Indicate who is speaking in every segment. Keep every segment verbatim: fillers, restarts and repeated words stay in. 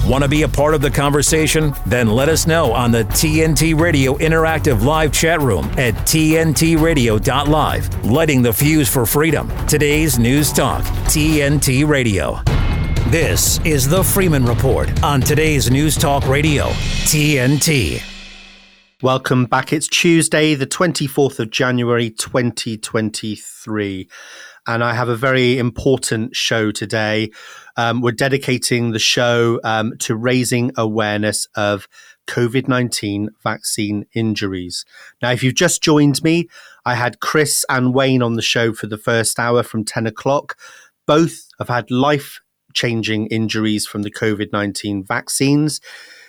Speaker 1: Want to be a part of the conversation? Then let us know on the T N T Radio Interactive Live chat room at T N T radio dot live. Lighting the fuse for freedom. Today's News Talk, T N T Radio. This is the Freeman Report on today's News Talk Radio, T N T.
Speaker 2: Welcome back. It's Tuesday, the twenty-fourth of January, twenty twenty-three. And I have a very important show today. Um, we're dedicating the show um, to raising awareness of COVID nineteen vaccine injuries. Now, if you've just joined me, I had Chris and Wayne on the show for the first hour from ten o'clock. Both have had life-changing injuries from the COVID nineteen vaccines.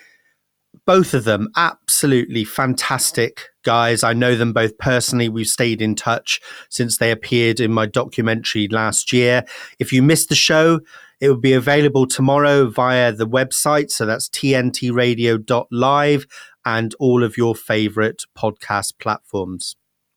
Speaker 2: Both of them absolutely fantastic guys. I know them both personally. We've stayed in touch since they appeared in my documentary last year. If you missed the show, it will be available tomorrow via the website. So that's T N T radio dot live and all of your favorite podcast platforms.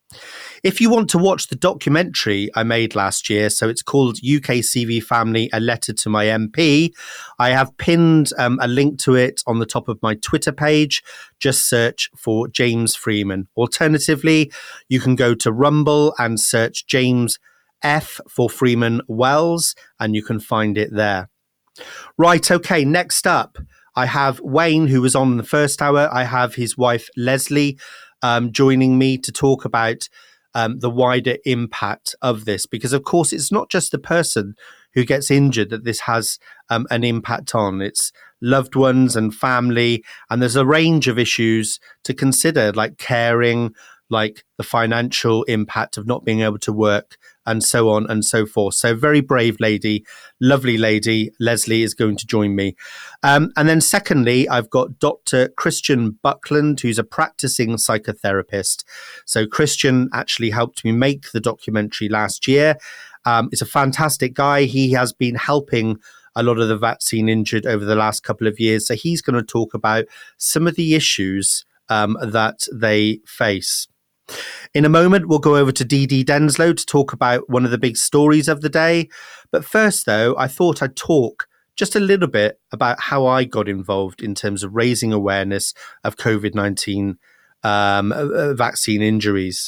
Speaker 2: If you want to watch the documentary I made last year, so it's called U K C V Family, A Letter to My M P, I have pinned um, a link to it on the top of my Twitter page. Just search for James Freeman. Alternatively, you can go to Rumble and search James F for Freeman Wells, and you can find it there. Right, okay, next up, I have Wayne, who was on the first hour. I have his wife, Leslie, um, joining me to talk about um, the wider impact of this. Because, of course, it's not just the person who gets injured that this has um, an impact on. It's loved ones and family. And there's a range of issues to consider, like caring, like the financial impact of not being able to work, and so on and so forth. So very brave lady, lovely lady, Leslie is going to join me. Um, and then secondly, I've got Doctor Christian Buckland, who's a practicing psychotherapist. So Christian actually helped me make the documentary last year. Um, he's a fantastic guy. He has been helping a lot of the vaccine injured over the last couple of years. So he's going to talk about some of the issues um, that they face. In a moment, we'll go over to Dee Dee Denslow to talk about one of the big stories of the day. But first, though, I thought I'd talk just a little bit about how I got involved in terms of raising awareness of COVID nineteen um, uh, vaccine injuries.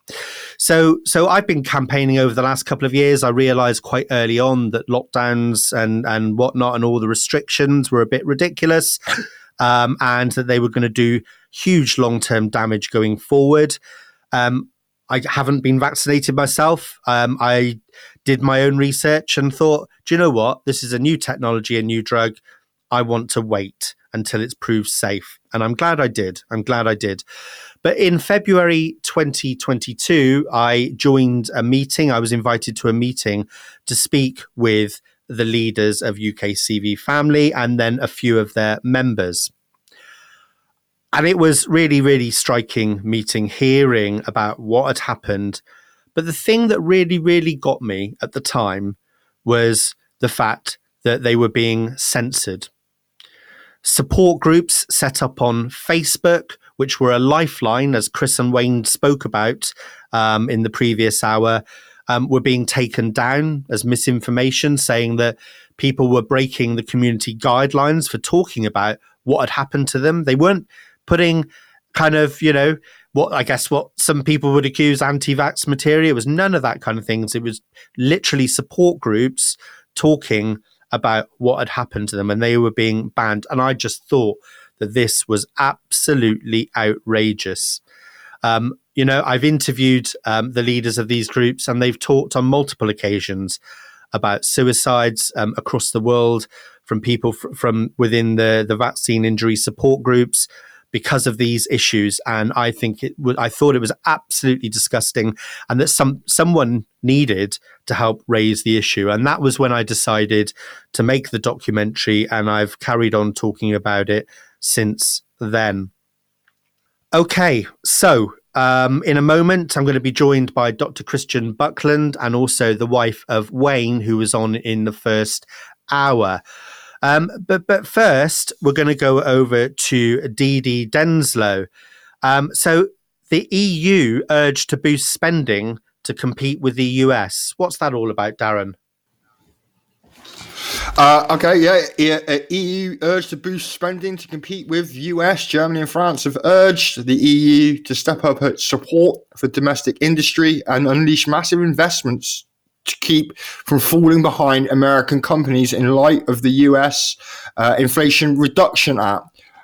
Speaker 2: So, so I've been campaigning over the last couple of years. I realised quite early on that lockdowns and, and whatnot and all the restrictions were a bit ridiculous. Um, and that they were going to do huge long-term damage going forward. Um, I haven't been vaccinated myself. Um, I did my own research and thought, do you know what? This is a new technology, a new drug. I want to wait until it's proved safe. And I'm glad I did. I'm glad I did. But in February twenty twenty-two, I joined a meeting. I was invited to a meeting to speak with the leaders of U K C V Family and then a few of their members. And it was really, really striking meeting, hearing about what had happened. But the thing that really, really got me at the time was the fact that they were being censored. Support groups set up on Facebook, which were a lifeline, as Chris and Wayne spoke about um, in the previous hour, Um, were being taken down as misinformation, saying that people were breaking the community guidelines for talking about what had happened to them. They weren't putting kind of, you know, what I guess what some people would accuse anti-vax material. It was none of that kind of things. It was literally support groups talking about what had happened to them, and they were being banned. And I just thought that this was absolutely outrageous. Um, you know, I've interviewed um, the leaders of these groups, and they've talked on multiple occasions about suicides um, across the world from people fr- from within the, the vaccine injury support groups because of these issues. And I think it w- I thought it was absolutely disgusting, and that some someone needed to help raise the issue. And that was when I decided to make the documentary, and I've carried on talking about it since then. Okay, so um, in a moment, I'm going to be joined by Doctor Christian Buckland and also the wife of Wayne, who was on in the first hour. Um, but but first, we're going to go over to Dee Dee Denslow. Um, so the E U urged to boost spending to compete with the U S. What's that all about, Darren?
Speaker 3: Uh, okay, yeah. E U urged to boost spending to compete with U S. Germany and France have urged the E U to step up its support for domestic industry and unleash massive investments to keep from falling behind American companies in light of the U S uh, Inflation Reduction Act,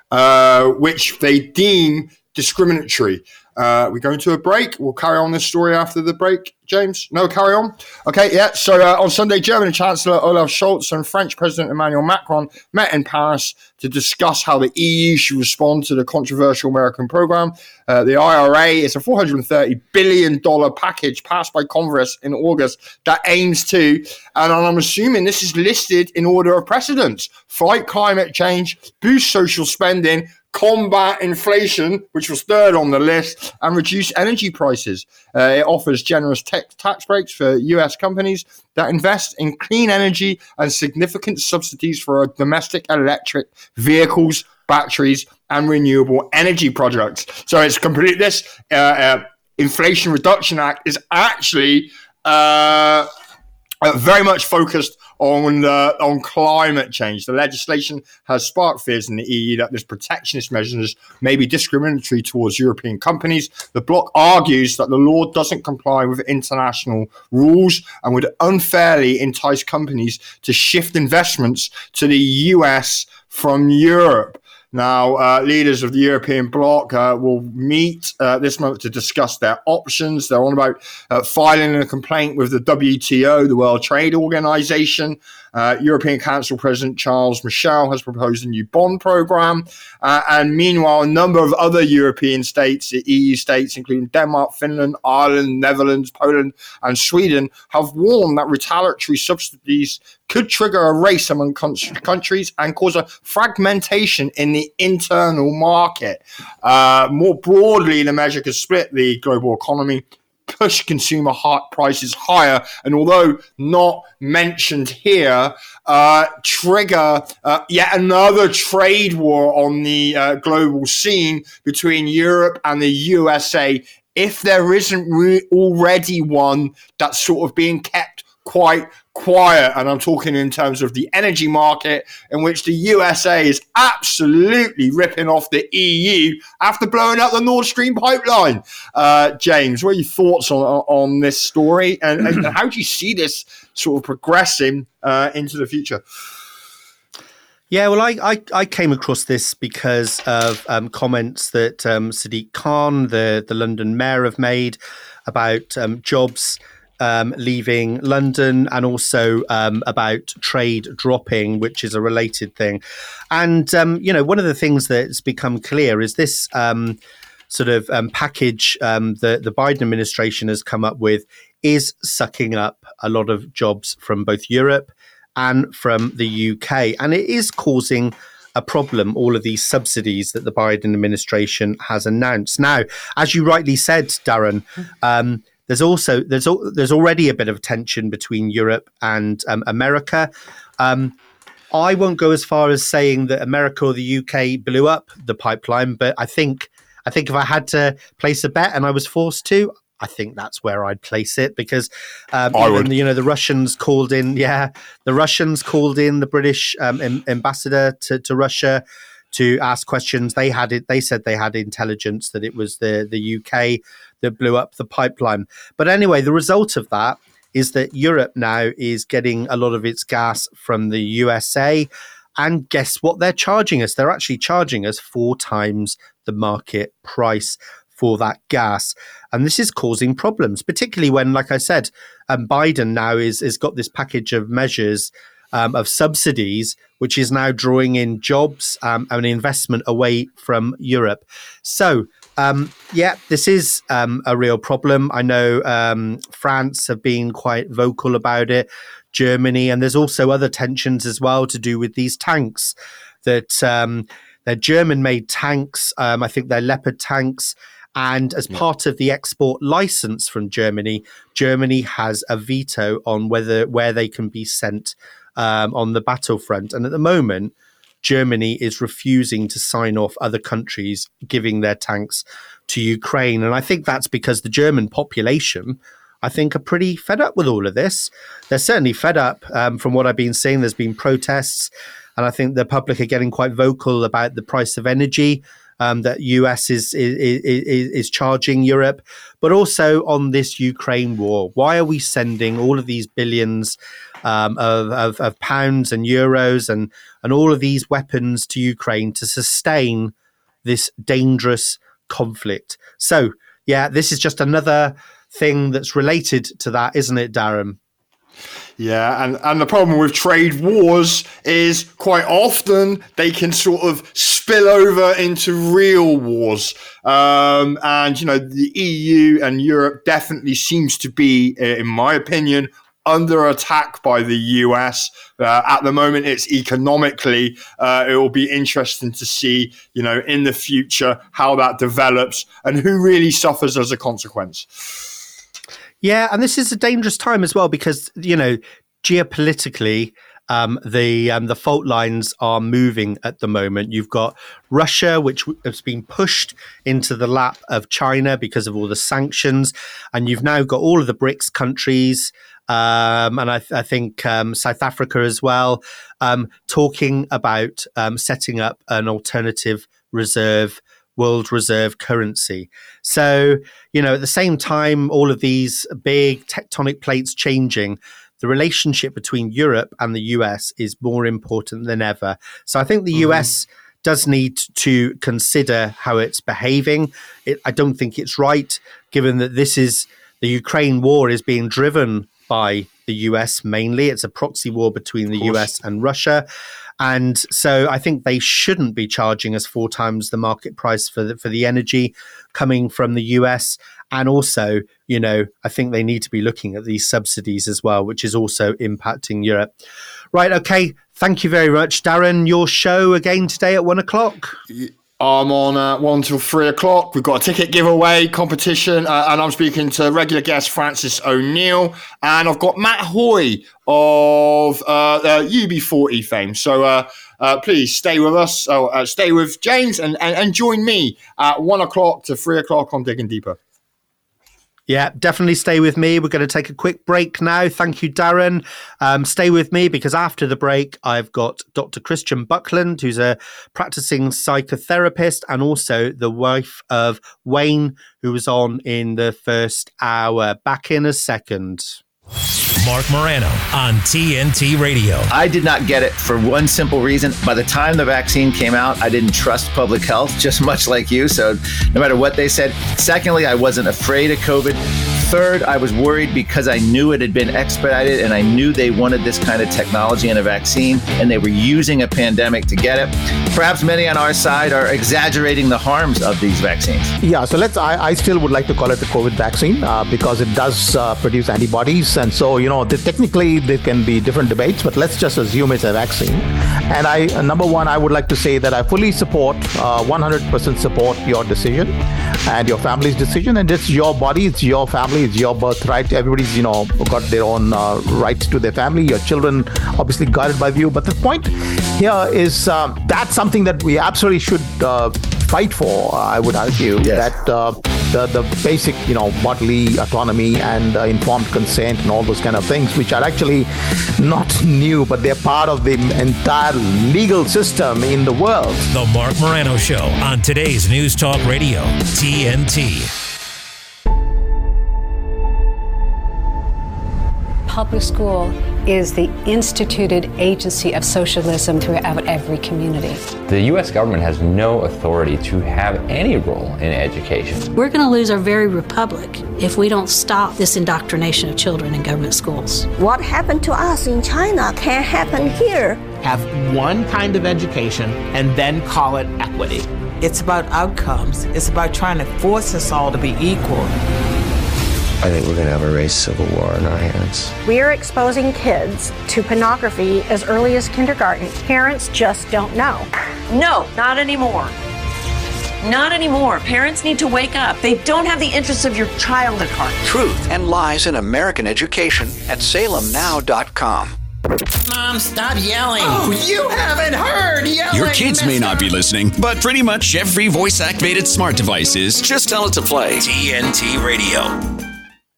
Speaker 3: uh, which they deem discriminatory. Uh, we go into a break. We'll carry on this story after the break, James. No, carry on. Okay, yeah. So uh, on Sunday, German Chancellor Olaf Scholz and French President Emmanuel Macron met in Paris to discuss how the E U should respond to the controversial American program. Uh, the I R A is a four hundred thirty billion dollars package passed by Congress in August that aims to, and I'm assuming this is listed in order of precedence, fight climate change, boost social spending, combat inflation, which was third on the list, and reduce energy prices. Uh, it offers generous te- tax breaks for U S companies that invest in clean energy and significant subsidies for domestic electric vehicles, batteries, and renewable energy projects. So it's complete. This uh, uh, Inflation Reduction Act is actually uh, uh, very much focused on uh, on climate change. The legislation has sparked fears in the E U that this protectionist measures may be discriminatory towards European companies. The bloc argues that the law doesn't comply with international rules and would unfairly entice companies to shift investments to the U S from Europe. Now, uh, leaders of the European bloc uh, will meet uh, this month to discuss their options. They're on about uh, filing a complaint with the W T O, the World Trade Organization. Uh, European Council President Charles Michel has proposed a new bond program. Uh, and meanwhile, a number of other European states, the E U states, including Denmark, Finland, Ireland, Netherlands, Poland, and Sweden, have warned that retaliatory subsidies could trigger a race among countries and cause a fragmentation in the internal market. Uh, more broadly, the measure could split the global economy, push consumer prices higher, and although not mentioned here, uh, trigger uh, yet another trade war on the uh, global scene between Europe and the U S A, if there isn't re- already one that's sort of being kept quite quiet. And I'm talking in terms of the energy market, in which the U S A is absolutely ripping off the E U after blowing up the Nord Stream pipeline. Uh, James, what are your thoughts on on this story, and, and how do you see this sort of progressing uh, into the future?
Speaker 2: Yeah, well, I, I, I came across this because of um, comments that um, Sadiq Khan, the, the London mayor, have made about um, jobs Um, leaving London, and also um, about trade dropping, which is a related thing. And, um, you know, one of the things that's become clear is this um, sort of um, package um, that the Biden administration has come up with is sucking up a lot of jobs from both Europe and from the U K. And it is causing a problem, all of these subsidies that the Biden administration has announced. Now, as you rightly said, Darren, um, There's also there's there's already a bit of tension between Europe and um, America. Um, I won't go as far as saying that America or the U K blew up the pipeline, but I think I think if I had to place a bet and I was forced to, I think that's where I'd place it, because um,
Speaker 3: I
Speaker 2: even,
Speaker 3: would.
Speaker 2: you know, the Russians called in, yeah, the Russians called in the British um, em- ambassador to, to Russia to ask questions. They had it. They said they had intelligence that it was the, the U K that blew up the pipeline. But anyway, the result of that is that Europe now is getting a lot of its gas from the U S A. And guess what they're charging us? They're actually charging us four times the market price for that gas. And this is causing problems, particularly when, like I said, um, Biden now is has got this package of measures Um, of subsidies, which is now drawing in jobs um, and investment away from Europe. So, um, yeah, this is um, a real problem. I know um, France have been quite vocal about it, Germany, and there's also other tensions as well to do with these tanks that um, they're German-made tanks. Um, I think they're Leopard tanks. And as yeah. part of the export license from Germany, Germany has a veto on whether where they can be sent Um, on the battlefront. And at the moment, Germany is refusing to sign off other countries giving their tanks to Ukraine. And I think that's because the German population, I think, are pretty fed up with all of this. They're certainly fed up um, from what I've been seeing. There's been protests, and I think the public are getting quite vocal about the price of energy um, that U S is, is, is, is charging Europe, but also on this Ukraine war. Why are we sending all of these billions um, of, of, of pounds and euros and, and all of these weapons to Ukraine to sustain this dangerous conflict? So, yeah, this is just another thing that's related to that, isn't it, Darren?
Speaker 3: Yeah, and, and the problem with trade wars is quite often they can sort of spill over into real wars. Um, and, you know, the E U and Europe definitely seems to be, in my opinion, under attack by the U S. Uh, at the moment, it's economically. Uh, it will be interesting to see, you know, in the future how that develops and who really suffers as a consequence.
Speaker 2: Yeah, and this is a dangerous time as well because, you know, geopolitically, um, the um, the fault lines are moving at the moment. You've got Russia, which has been pushed into the lap of China because of all the sanctions, and you've now got all of the BRICS countries, um, and I, th- I think um, South Africa as well, um, talking about um, setting up an alternative reserve world reserve currency. So, you know, at the same time, all of these big tectonic plates changing, the relationship between Europe and the U S is more important than ever. So I think the mm-hmm. U S does need to consider how it's behaving. It, I don't think it's right, given that this is the Ukraine war is being driven by the U S mainly. It's a proxy war between the U S and Russia. And so I think they shouldn't be charging us four times the market price for the, for the energy coming from the U S. And also, you know, I think they need to be looking at these subsidies as well, which is also impacting Europe. Right. OK. Thank you very much, Darren. Your show again today at one o'clock.
Speaker 3: I'm on uh, one till three o'clock. We've got a ticket giveaway competition, uh, and I'm speaking to regular guest Francis O'Neill, and I've got Matt Hoy of uh, uh, U B forty fame. So uh, uh, please stay with us. Oh, uh, stay with James, and, and and join me at one o'clock to three o'clock on Digging Deeper.
Speaker 2: Yeah, definitely stay with me. We're going to take a quick break now. Thank you, Darren. Um, stay with me because after the break, I've got Doctor Christian Buckland, who's a practicing psychotherapist and also the wife of Wayne, who was on in the first hour. Back in a second.
Speaker 1: Mark Morano on T N T Radio.
Speaker 4: I did not get it for one simple reason. By the time the vaccine came out, I didn't trust public health, just much like you. So no matter what they said. Secondly, I wasn't afraid of COVID. Third, I was worried because I knew it had been expedited and I knew they wanted this kind of technology in a vaccine and they were using a pandemic to get it. Perhaps many on our side are exaggerating the harms of these vaccines.
Speaker 5: Yeah, so let's, I, I still would like to call it the COVID vaccine uh, because it does uh, produce antibodies. And so, you know, the, technically there can be different debates, but let's just assume it's a vaccine. And I, uh, number one, I would like to say that I fully support, uh, one hundred percent support your decision and your family's decision. And it's your body, it's your family, it's your birthright. Everybody's, you know, got their own uh, right to their family. Your children obviously guided by you. But the point here is uh, that's something that we absolutely should uh, fight for, I would argue, yes. that uh, the, the basic, you know, bodily autonomy and uh, informed consent and all those kind of things, which are actually not new, but they're part of the entire legal system in the world.
Speaker 1: The Mark Morano Show on today's News Talk Radio, T N T.
Speaker 6: Public school is the instituted agency of socialism throughout every community.
Speaker 7: The U S government has no authority to have any role in education.
Speaker 8: We're going to lose our very republic if we don't stop this indoctrination of children in government schools.
Speaker 9: What happened to us in China can happen here.
Speaker 10: Have one kind of education and then call it equity.
Speaker 11: It's about outcomes. It's about trying to force us all to be equal.
Speaker 12: I think we're going to have a race civil war on our hands.
Speaker 13: We are exposing kids to pornography as early as kindergarten. Parents just don't know.
Speaker 14: No, not anymore. Not anymore. Parents need to wake up. They don't have the interests of your child at heart.
Speaker 15: Truth and lies in American education at salem now dot com.
Speaker 16: Mom, stop yelling. Oh, you haven't heard yelling.
Speaker 17: Your kids mister may not be listening, but pretty much every voice-activated smart device is.
Speaker 15: Just tell it to play.
Speaker 1: T N T Radio.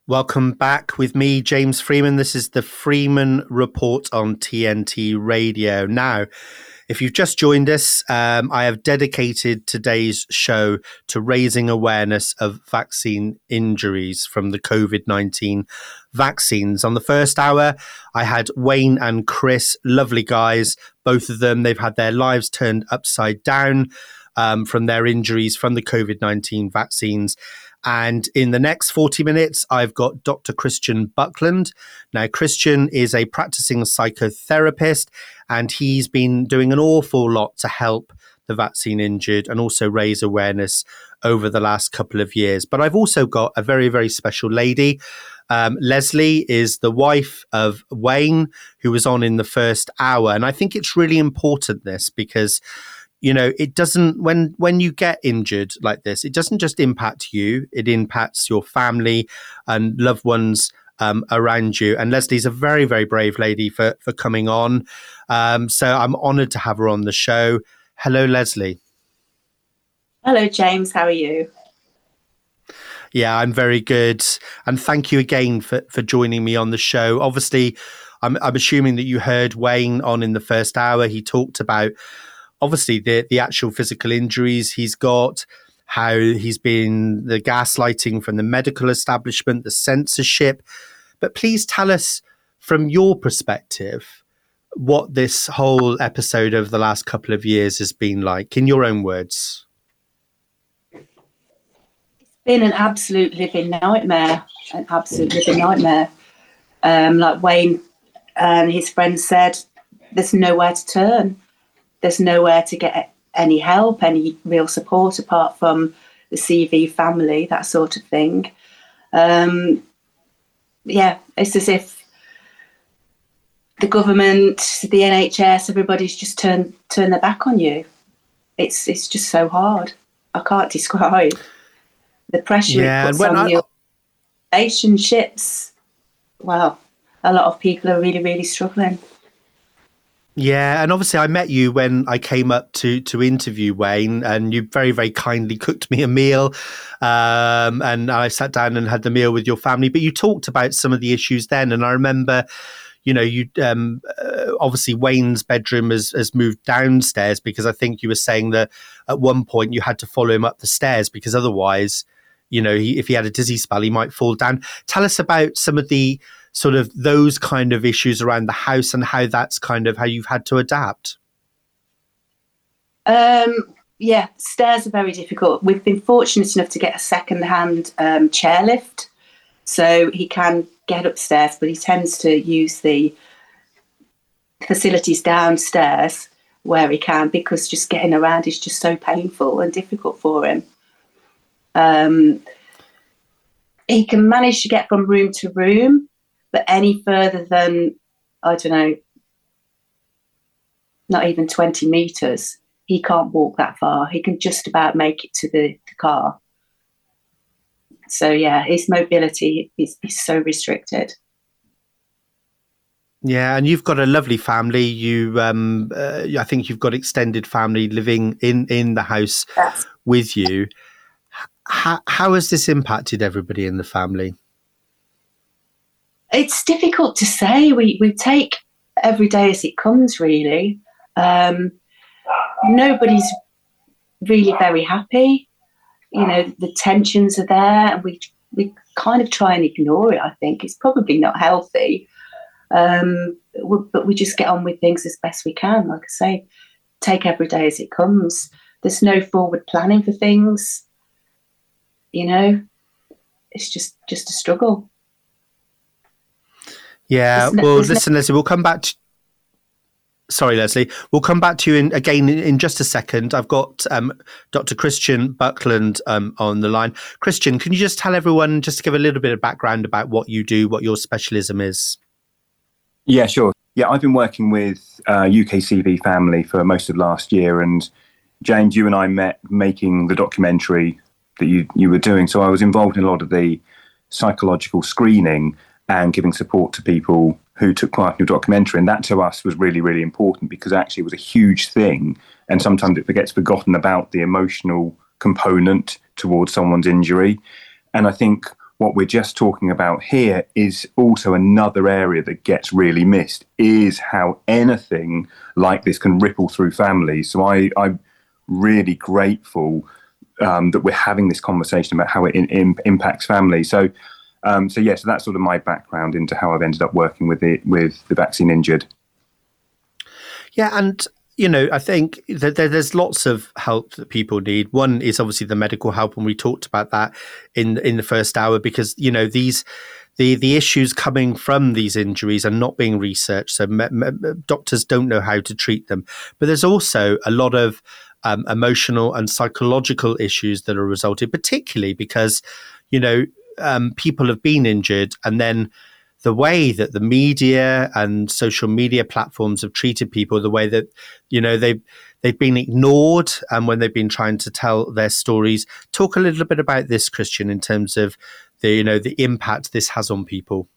Speaker 2: Welcome back with me, James Freeman. This is the Freeman Report on T N T Radio. Now, if you've just joined us, um, I have dedicated today's show to raising awareness of vaccine injuries from the covid nineteen vaccines. On the first hour, I had Wayne and Chris, lovely guys, both of them. They've had their lives turned upside down um, from their injuries from the covid nineteen vaccines. And in the next forty minutes, I've got Doctor Christian Buckland. Now, Christian is a practicing psychotherapist, and he's been doing an awful lot to help the vaccine injured and also raise awareness over the last couple of years. But I've also got a very, very special lady. Um, Leslie is the wife of Wayne, who was on in the first hour. And I think it's really important, this, because you know, it doesn't, when when you get injured like this, it doesn't just impact you, it impacts your family and loved ones um, around you. And Leslie's a very, very brave lady for, for coming on. Um, so I'm honoured to have her on the show. Hello, Leslie.
Speaker 18: Hello, James. How are you?
Speaker 2: Yeah, I'm very good. And thank you again for, for joining me on the show. Obviously, I'm, I'm assuming that you heard Wayne on in the first hour. He talked about obviously the, the actual physical injuries he's got, how he's been the gaslighting from the medical establishment, the censorship. But please tell us from your perspective what this whole episode over the last couple of years has been like, in your own words.
Speaker 18: It's been an absolute living nightmare, an absolute living nightmare. Um, like Wayne and his friends said, there's nowhere to turn. There's nowhere to get any help, any real support apart from the C V family, that sort of thing. Um, yeah, it's as if the government, the N H S, everybody's just turned turned their back on you. It's it's just so hard. I can't describe the pressure
Speaker 2: yeah,
Speaker 18: it puts on I... your relationships. Wow, a lot of people are really, really struggling.
Speaker 2: Yeah, and obviously I met you when I came up to to interview Wayne, and you very, very kindly cooked me a meal, um, and I sat down and had the meal with your family. But you talked about some of the issues then, and I remember, you know, you um, uh, obviously Wayne's bedroom has, has moved downstairs because I think you were saying that at one point you had to follow him up the stairs because otherwise, you know, he, if he had a dizzy spell, he might fall down. Tell us about some of the sort of those kind of issues around the house and how that's kind of how you've had to adapt.
Speaker 18: Um, yeah, stairs are very difficult. We've been fortunate enough to get a second-hand um, chairlift, so he can get upstairs, but he tends to use the facilities downstairs where he can because just getting around is just so painful and difficult for him. Um, he can manage to get from room to room, but any further than, I don't know, not even twenty metres, he can't walk that far. He can just about make it to the, the car. So, yeah, his mobility is, is so restricted.
Speaker 2: Yeah, and you've got a lovely family. You, um, uh, I think you've got extended family living in, in the house yes. with you. How, how has this impacted everybody in the family?
Speaker 18: It's difficult to say. We we take every day as it comes, really. Um, nobody's really very happy. You know, the tensions are there, and we we kind of try and ignore it, I think. It's probably not healthy. Um, but we just get on with things as best we can. Like I say, take every day as it comes. There's no forward planning for things. You know, it's just, just a struggle.
Speaker 2: Yeah,
Speaker 18: Isn't
Speaker 2: well,
Speaker 18: it,
Speaker 2: listen,
Speaker 18: it?
Speaker 2: Leslie, we'll come back to... Sorry, Leslie. We'll come back to you in, again in, in just a second. I've got um, Doctor Christian Buckland um, on the line. Christian, can you just tell everyone, just to give a little bit of background about what you do, what your specialism is?
Speaker 19: Yeah, sure. Yeah, I've been working with uh, U K C V Family for most of last year. And James, you and I met making the documentary that you, you were doing. So I was involved in a lot of the psychological screening and giving support to people who took part in your documentary. And that to us was really, really important because actually it was a huge thing. And sometimes it gets forgotten about the emotional component towards someone's injury. And I think what we're just talking about here is also another area that gets really missed, is how anything like this can ripple through families. So I, I'm really grateful um, that we're having this conversation about how it in, in, impacts families. So, um, so yeah, so that's sort of my background into how I've ended up working with the, with the vaccine injured.
Speaker 2: Yeah, and you know, I think that there's lots of help that people need. One is obviously the medical help, and we talked about that in in the first hour, because you know these the the issues coming from these injuries are not being researched, so me, me, doctors don't know how to treat them. But there's also a lot of um, emotional and psychological issues that are resulted, particularly because you know um, people have been injured, and then the way that the media and social media platforms have treated people, the way that, you know, they've, they've been ignored and when they've been trying to tell their stories. Talk a little bit about this, Christian, in terms of the, you know, the impact this has on people.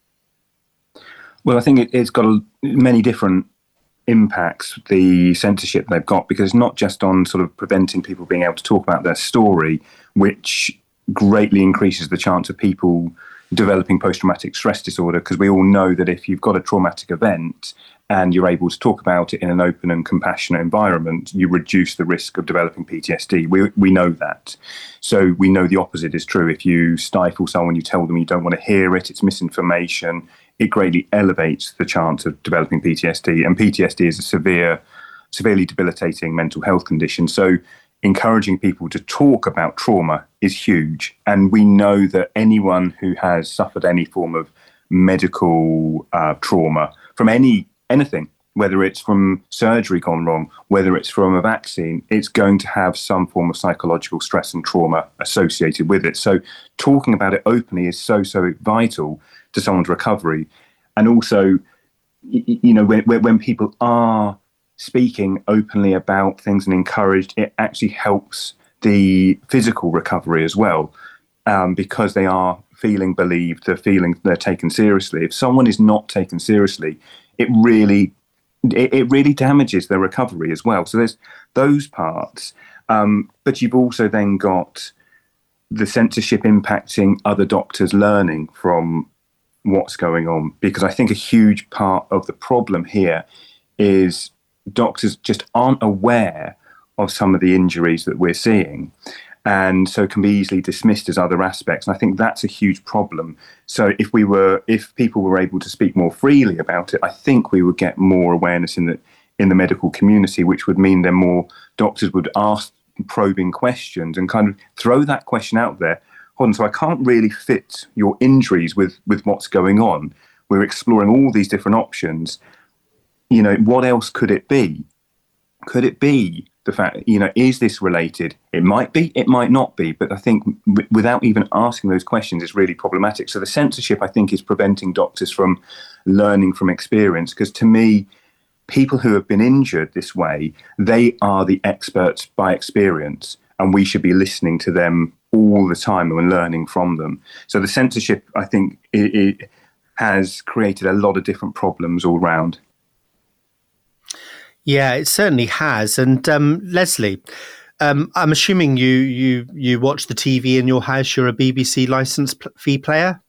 Speaker 19: Well, I think it, it's got a, many different impacts, the censorship they've got, because it's not just on sort of preventing people being able to talk about their story, which greatly increases the chance of people developing post-traumatic stress disorder, because we all know that if you've got a traumatic event and you're able to talk about it in an open and compassionate environment, you reduce the risk of developing P T S D. We we know that. So we know the opposite is true. If you stifle someone, you tell them you don't want to hear it, it's misinformation, it greatly elevates the chance of developing P T S D. And P T S D is a severe, severely debilitating mental health condition. So encouraging people to talk about trauma is huge. And we know that anyone who has suffered any form of medical uh, trauma from any anything, whether it's from surgery gone wrong, whether it's from a vaccine, it's going to have some form of psychological stress and trauma associated with it. So talking about it openly is so, so vital to someone's recovery. And also, you know, when, when people are speaking openly about things and encouraged, it actually helps the physical recovery as well, um, because they are feeling believed, they're feeling they're taken seriously. If someone is not taken seriously, it really it, it really damages their recovery as well. So there's those parts, um, but you've also then got the censorship impacting other doctors learning from what's going on, because I think a huge part of the problem here is doctors just aren't aware of some of the injuries that we're seeing, and so can be easily dismissed as other aspects. And I think that's a huge problem. So if we were, if people were able to speak more freely about it, I think we would get more awareness in the in the medical community, which would mean then more doctors would ask probing questions and kind of throw that question out there. Hold on, so I can't really fit your injuries with with what's going on. We're exploring all these different options. You know, what else could it be? Could it be the fact, you know, is this related? It might be, it might not be, but I think w- without even asking those questions is really problematic. So the censorship, I think, is preventing doctors from learning from experience, because to me, people who have been injured this way, they are the experts by experience, and we should be listening to them all the time and learning from them. So the censorship, I think, it, it has created a lot of different problems all round.
Speaker 2: Yeah, it certainly has. And um, Leslie, um, I'm assuming you you you watch the T V in your house. You're a B B C licence p- fee player.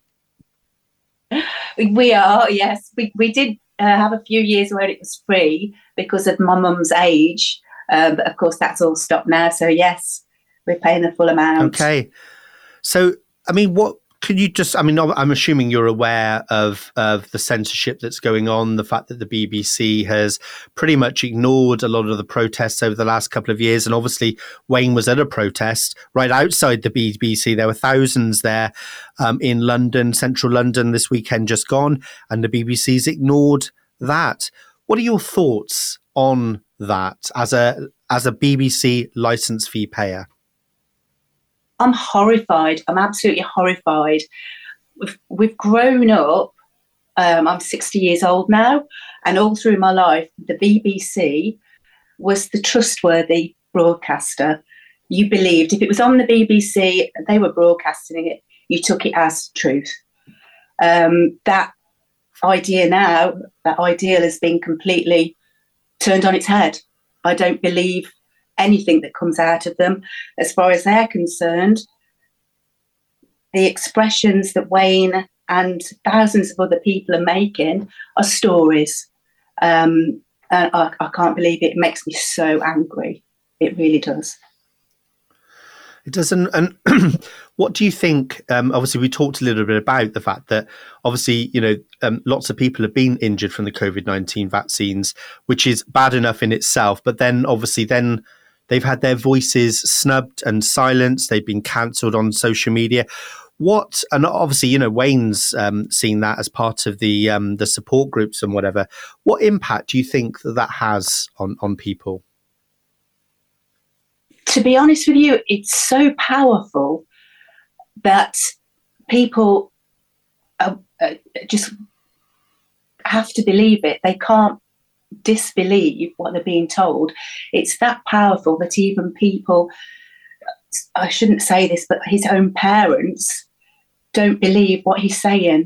Speaker 18: We are, yes. We we did uh, have a few years where it was free because of my mum's age, uh, but of course that's all stopped now. So yes, we're paying the full amount.
Speaker 2: Okay. So I mean, what could you just? I mean, I'm assuming you're aware of of the censorship that's going on. The fact that the B B C has pretty much ignored a lot of the protests over the last couple of years, and obviously Wayne was at a protest right outside the B B C. There were thousands there um, in London, central London, this weekend just gone, and the B B C's ignored that. What are your thoughts on that as a as a B B C licence fee payer?
Speaker 18: I'm horrified. I'm absolutely horrified. We've, we've grown up. Um, I'm sixty years old now, and all through my life, the B B C was the trustworthy broadcaster. You believed if it was on the B B C, they were broadcasting it, you took it as truth. Um, that idea now, that ideal has been completely turned on its head. I don't believe anything that comes out of them. As far as they're concerned, the expressions that Wayne and thousands of other people are making are stories. Um, and I, I can't believe it. It makes me so angry. It really does.
Speaker 2: It doesn't. And what do you think? Um, obviously, we talked a little bit about the fact that obviously, you know, um, lots of people have been injured from the COVID nineteen vaccines, which is bad enough in itself. But then obviously then they've had their voices snubbed and silenced. They've been cancelled on social media. What, and obviously, you know, Wayne's um, seen that as part of the um, the support groups and whatever. What impact do you think that that has on, on people?
Speaker 18: To be honest with you, it's so powerful that people uh, uh, just have to believe it. They can't disbelieve what they're being told. It's that powerful that even people, I shouldn't say this, but his own parents don't believe what he's saying.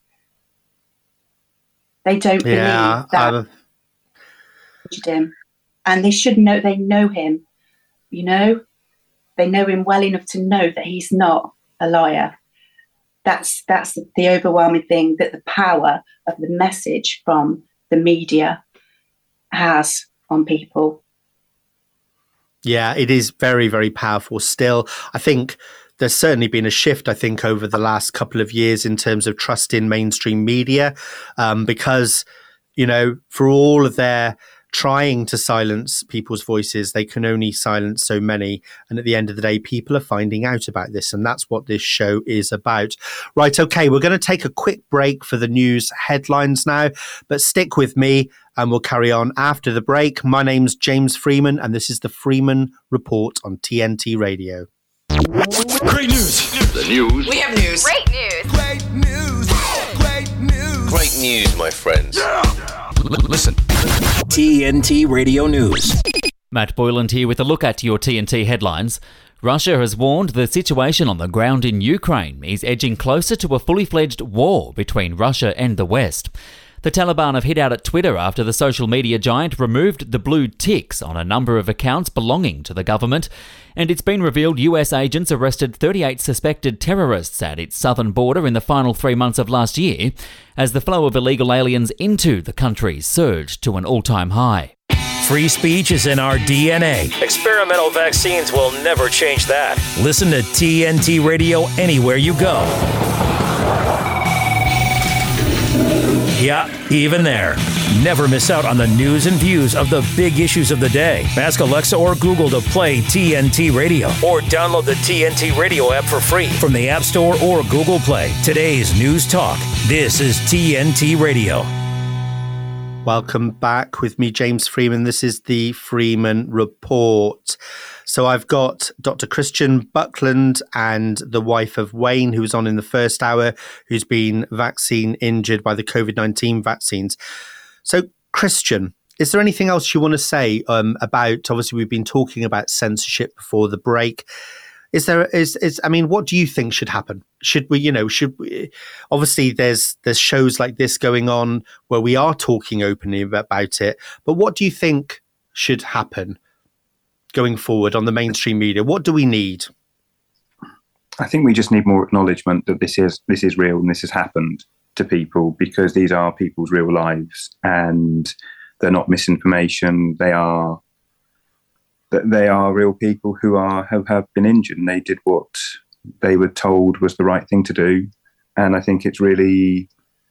Speaker 18: They don't
Speaker 2: yeah,
Speaker 18: believe that
Speaker 2: um...
Speaker 18: him, and they should know. They know him. You know, they know him well enough to know that he's not a liar. That's that's the overwhelming thing, that the power of the message from the media has on people.
Speaker 2: Yeah, it is very, very powerful still. I think there's certainly been a shift, I think, over the last couple of years in terms of trust in mainstream media, um, because, you know, for all of their trying to silence people's voices, they can only silence so many. And at the end of the day, people are finding out about this. And that's what this show is about. Right. OK, we're going to take a quick break for the news headlines now, but stick with me and we'll carry on after the break. My name's James Freeman, and this is the Freeman Report on T N T Radio.
Speaker 17: Great news.
Speaker 20: The news.
Speaker 21: We have news.
Speaker 22: Great news.
Speaker 20: Great news. Great news.
Speaker 21: Great news, my friends.
Speaker 17: Yeah. L- listen.
Speaker 1: T N T Radio News.
Speaker 23: Matt Boyland here with a look at your T N T headlines. Russia has warned the situation on the ground in Ukraine is edging closer to a fully fledged war between Russia and the West. The Taliban have hit out at Twitter after the social media giant removed the blue ticks on a number of accounts belonging to the government, and it's been revealed U S agents arrested thirty-eight suspected terrorists at its southern border in the final three months of last year, as the flow of illegal aliens into the country surged to an all-time high.
Speaker 1: Free speech is in our D N A. Experimental vaccines will never change that. Listen to T N T Radio anywhere you go. Yeah, even there. Never miss out on the news and views of the big issues of the day. Ask Alexa or Google to play T N T Radio, or download the T N T Radio app for free from the App Store or Google Play. Today's News Talk. This is T N T Radio.
Speaker 2: Welcome back with me, James Freeman. This is the Freeman Report. So I've got Doctor Christian Buckland and the wife of Wayne, who was on in the first hour, who's been vaccine injured by the COVID nineteen vaccines. So, Christian, is there anything else you want to say um, about, obviously we've been talking about censorship before the break. Is there, is, is, I mean, what do you think should happen? Should we, you know, should we, obviously there's, there's shows like this going on where we are talking openly about it, but what do you think should happen going forward on the mainstream media? What do we need?
Speaker 19: I think we just need more acknowledgement that this is, this is real and this has happened to people, because these are people's real lives and they're not misinformation. They are, they are real people who are who have been injured, and they did what they were told was the right thing to do. And I think it's really,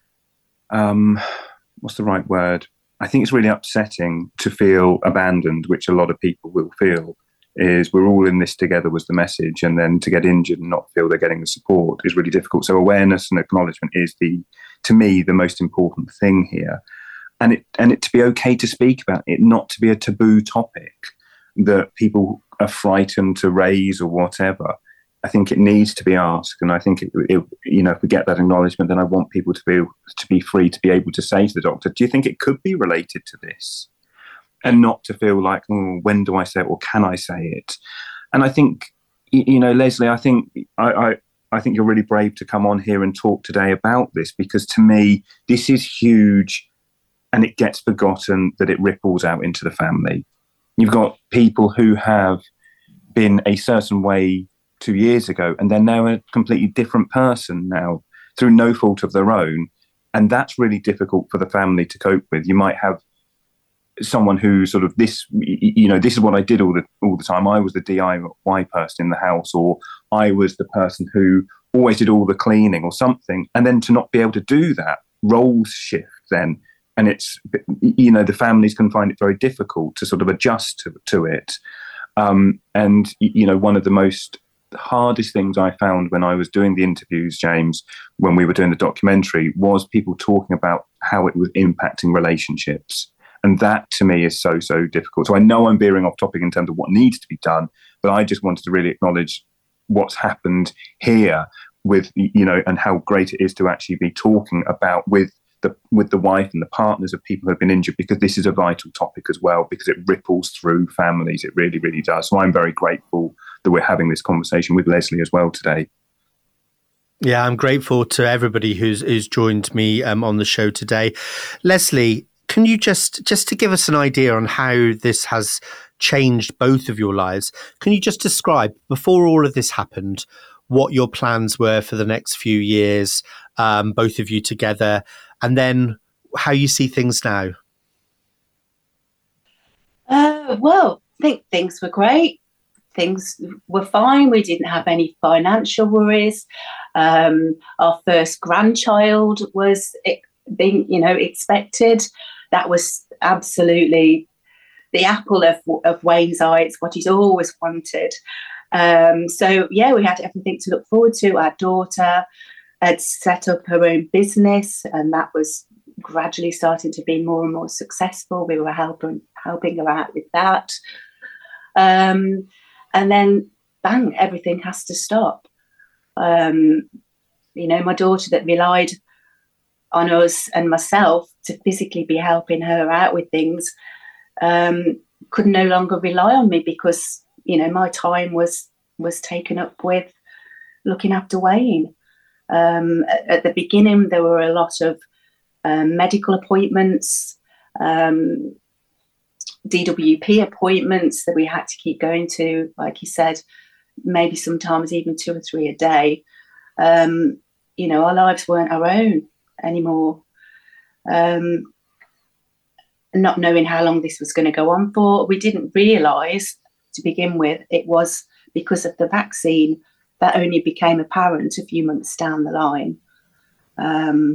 Speaker 19: um, what's the right word? I think it's really upsetting to feel abandoned, which a lot of people will feel. Is we're all in this together was the message, and then to get injured and not feel they're getting the support is really difficult. So awareness and acknowledgement is the, to me, the most important thing here, and it and it to be okay to speak about it, not to be a taboo topic that people are frightened to raise or whatever. I think it needs to be asked, and I think it, it, you know, if we get that acknowledgement, then I want people to be to be free to be able to say to the doctor, "Do you think it could be related to this?" And not to feel like, "Oh, when do I say it, or can I say it?" And I think, you know, Leslie, I think I, I I think you're really brave to come on here and talk today about this, because to me, this is huge, and it gets forgotten that it ripples out into the family. You've got people who have been a certain way two years ago, and they're now a completely different person now through no fault of their own. And that's really difficult for the family to cope with. You might have someone who sort of this, you know, this is what I did all the all the time. I was the D I Y person in the house, or I was the person who always did all the cleaning or something. And then to not be able to do that, roles shift then. And it's, you know, the families can find it very difficult to sort of adjust to, to it. Um, and, you know, one of the most hardest things I found when I was doing the interviews, James, when we were doing the documentary, was people talking about how it was impacting relationships. And that to me is so, so difficult. So I know I'm veering off topic in terms of what needs to be done, but I just wanted to really acknowledge what's happened here with, you know, and how great it is to actually be talking about with the with the wife and the partners of people who have been injured, because this is a vital topic as well, because it ripples through families. It really, really does. So I'm very grateful that we're having this conversation with Leslie as well today.
Speaker 2: Yeah, I'm grateful to everybody who's who's joined me um, on the show today. Leslie, can you just just to give us an idea on how this has changed both of your lives, can you just describe, before all of this happened, what your plans were for the next few years, um, both of you together, and then how you see things now?
Speaker 18: Uh, well, I think things were great. Things were fine. We didn't have any financial worries. Um, our first grandchild was being, you know, expected. That was absolutely the apple of, of Wayne's eye. It's what he's always wanted. Um, so, yeah, we had everything to look forward to. Our daughter had set up her own business, and that was gradually starting to be more and more successful. We were helping helping her out with that. Um, and then, bang, everything has to stop. Um, you know, my daughter that relied on us and myself to physically be helping her out with things um, could no longer rely on me, because, you know, my time was was taken up with looking after Wayne. Um, at, at the beginning, there were a lot of um, medical appointments, um, D W P appointments that we had to keep going to, like you said, maybe sometimes even two or three a day. Um, you know, our lives weren't our own anymore. Um, not knowing how long this was going to go on for, we didn't realise to begin with it was because of the vaccine. That only became apparent a few months down the line. Um,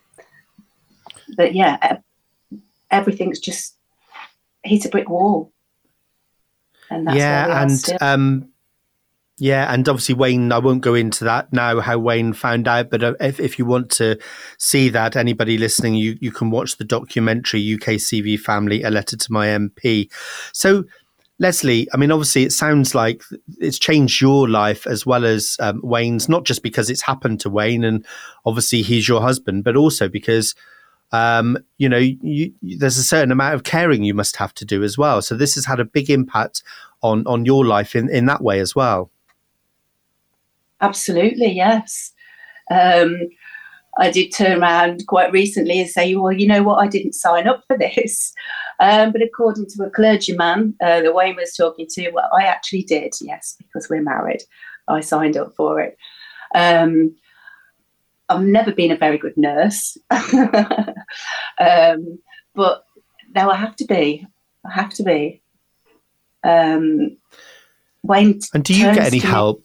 Speaker 18: but yeah, everything's just hit a brick wall. And that's
Speaker 2: yeah, and um, yeah, and obviously Wayne, I won't go into that now, how Wayne found out, but if, if you want to see that, anybody listening, you, you can watch the documentary U K C V Family, A Letter to My M P. So, Leslie, I mean, obviously it sounds like it's changed your life as well as um, Wayne's, not just because it's happened to Wayne and obviously he's your husband, but also because, um, you know, you, you, there's a certain amount of caring you must have to do as well. So this has had a big impact on, on your life in, in that way as well.
Speaker 18: Absolutely, yes. Um, I did turn around quite recently and say, well, you know what, I didn't sign up for this. Um, but according to a clergyman uh, that Wayne was talking to, well, I actually did, yes, because we're married. I signed up for it. Um, I've never been a very good nurse. um, but now I have to be. I have to be. Um, Wayne.
Speaker 2: And do you get any help?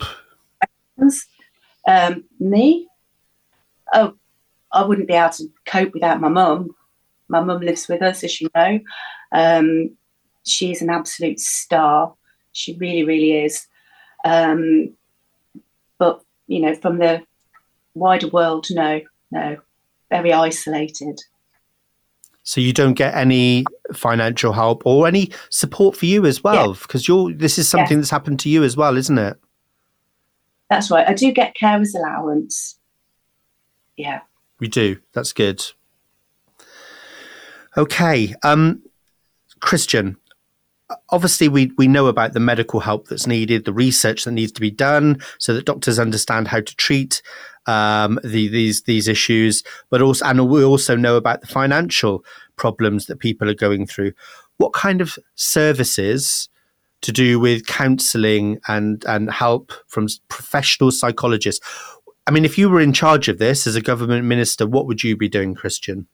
Speaker 18: Um, me? Oh, I wouldn't be able to cope without my mum. My mum lives with us, as you know. Um, she's an absolute star. She really, really is. Um, but, you know, from the wider world, no, no, very isolated.
Speaker 2: So you don't get any financial help or any support for you as well? Because yeah. you're this is something yeah. that's happened to you as well, isn't it?
Speaker 18: That's right. I do get carer's allowance. Yeah.
Speaker 2: We do. That's good. Okay. Um, Christian, obviously we, we know about the medical help that's needed, the research that needs to be done so that doctors understand how to treat um, the, these these issues, but also, and we also know about the financial problems that people are going through. What kind of services to do with counselling and, and help from professional psychologists. I mean, if you were in charge of this as a government minister, what would you be doing, Christian?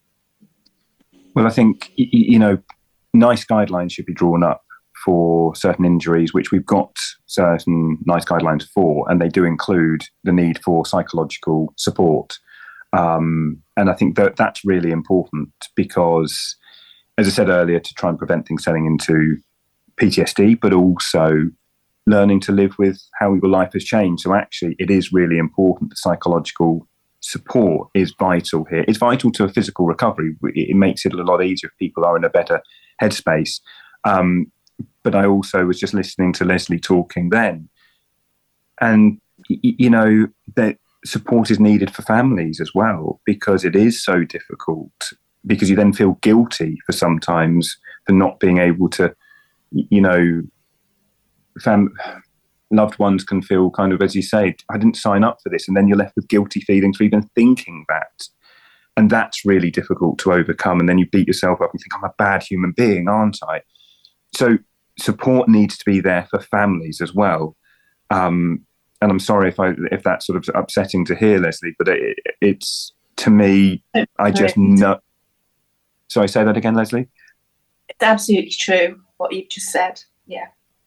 Speaker 19: Well, I think, you know, NICE guidelines should be drawn up for certain injuries, which we've got certain NICE guidelines for, and they do include the need for psychological support. Um, and I think that that's really important because, as I said earlier, to try and prevent things selling into P T S D, but also learning to live with how your life has changed. So actually, it is really important that psychological support is vital here. It's vital to a physical recovery. It makes it a lot easier if people are in a better headspace. Um, but I also was just listening to Leslie talking then. And, you know, that support is needed for families as well, because it is so difficult, because you then feel guilty for sometimes for not being able to, you know, fam- loved ones can feel kind of, as you say, I didn't sign up for this. And then you're left with guilty feelings for even thinking that. And that's really difficult to overcome. And then you beat yourself up and think, I'm a bad human being, aren't I? So support needs to be there for families as well. Um, and I'm sorry if I if that's sort of upsetting to hear, Leslie, but it, it's, to me, I just know. Sorry, say that again, Leslie?
Speaker 18: It's absolutely true, what you've just said. Yeah.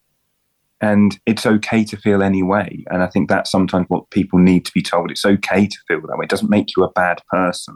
Speaker 19: And it's okay to feel any way. And I think that's sometimes what people need to be told. It's okay to feel that way. It doesn't make you a bad person.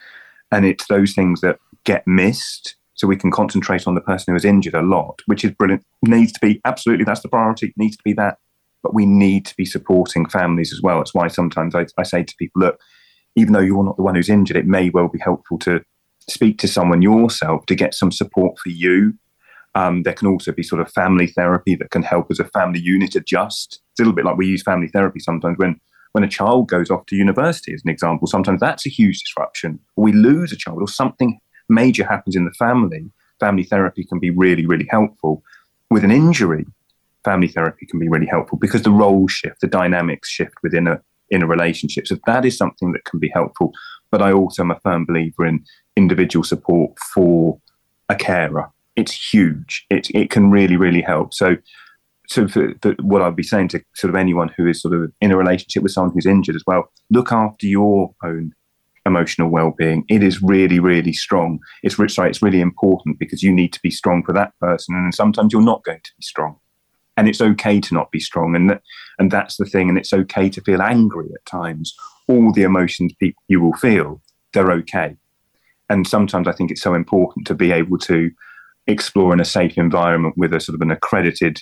Speaker 19: And it's those things that get missed. So we can concentrate on the person who is injured a lot, which is brilliant. Needs to be, absolutely, that's the priority. Needs to be that. But we need to be supporting families as well. It's why sometimes I, I say to people, look, even though you're not the one who's injured, it may well be helpful to speak to someone yourself to get some support for you. Um, there can also be sort of family therapy that can help as a family unit adjust. It's a little bit like we use family therapy sometimes when, when a child goes off to university, as an example. Sometimes that's a huge disruption. Or we lose a child or something major happens in the family. Family therapy can be really, really helpful. With an injury, family therapy can be really helpful because the roles shift, the dynamics shift within a in a relationship. So that is something that can be helpful. But I also am a firm believer in individual support for a carer. It's huge. It it can really, really help. So, so for the, what I'd be saying to sort of anyone who is sort of in a relationship with someone who's injured as well, look after your own emotional well-being. It is really, really strong. It's sorry, it's really important because you need to be strong for that person, and sometimes you're not going to be strong, and it's okay to not be strong, and that, and that's the thing. And it's okay to feel angry at times. All the emotions people you will feel, they're okay. And sometimes I think it's so important to be able to explore in a safe environment with a sort of an accredited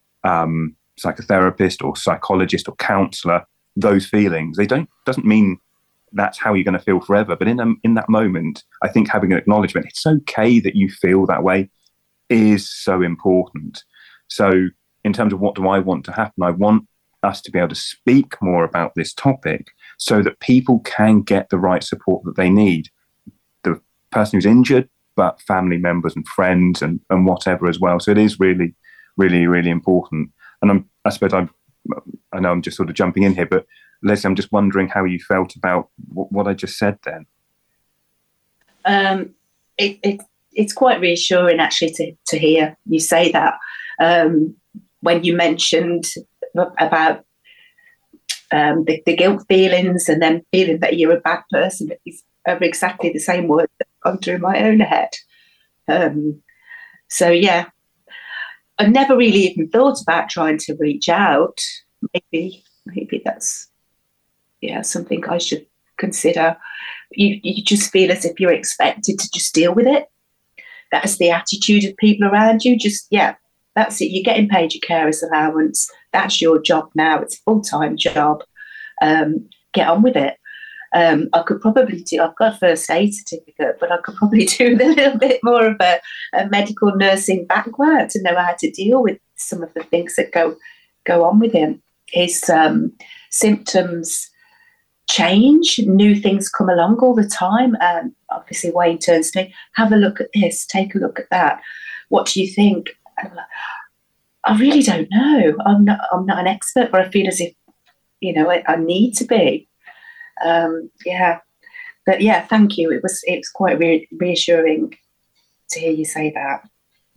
Speaker 19: um, psychotherapist or psychologist or counsellor. Those feelings, they don't doesn't mean that's how you're going to feel forever. But in a, in that moment, I think having an acknowledgement, it's okay that you feel that way, is so important. So in terms of what do I want to happen, I want us to be able to speak more about this topic so that people can get the right support that they need. The person who's injured, but family members and friends and, and whatever as well. So it is really, really, really important. And I'm, I suppose I'm, I know I'm just sort of jumping in here, but Leslie, I'm just wondering how you felt about what, what I just said then.
Speaker 18: Um, it, it, it's quite reassuring actually to, to hear you say that. Um, when you mentioned about um, the, the guilt feelings and then feeling that you're a bad person, it's exactly the same words that gone through my own head. Um, so, yeah, I never really even thought about trying to reach out. Maybe, maybe that's, yeah, something I should consider. You, you just feel as if you're expected to just deal with it. That's the attitude of people around you. Just, yeah, that's it. You're getting paid your carer's allowance. That's your job now. It's a full-time job. Um, get on with it. Um, I could probably do, I've got a first aid certificate, but I could probably do a little bit more of a, a medical nursing background to know how to deal with some of the things that go go on with him. His um, symptoms change, new things come along all the time. Um, obviously, Wayne turns to me, have a look at this, take a look at that. What do you think? And I'm like, I really don't know. I'm not, I'm not an expert, but I feel as if, you know, I, I need to be. Um, yeah, but yeah, thank you. It was it was quite re- reassuring to hear you say that.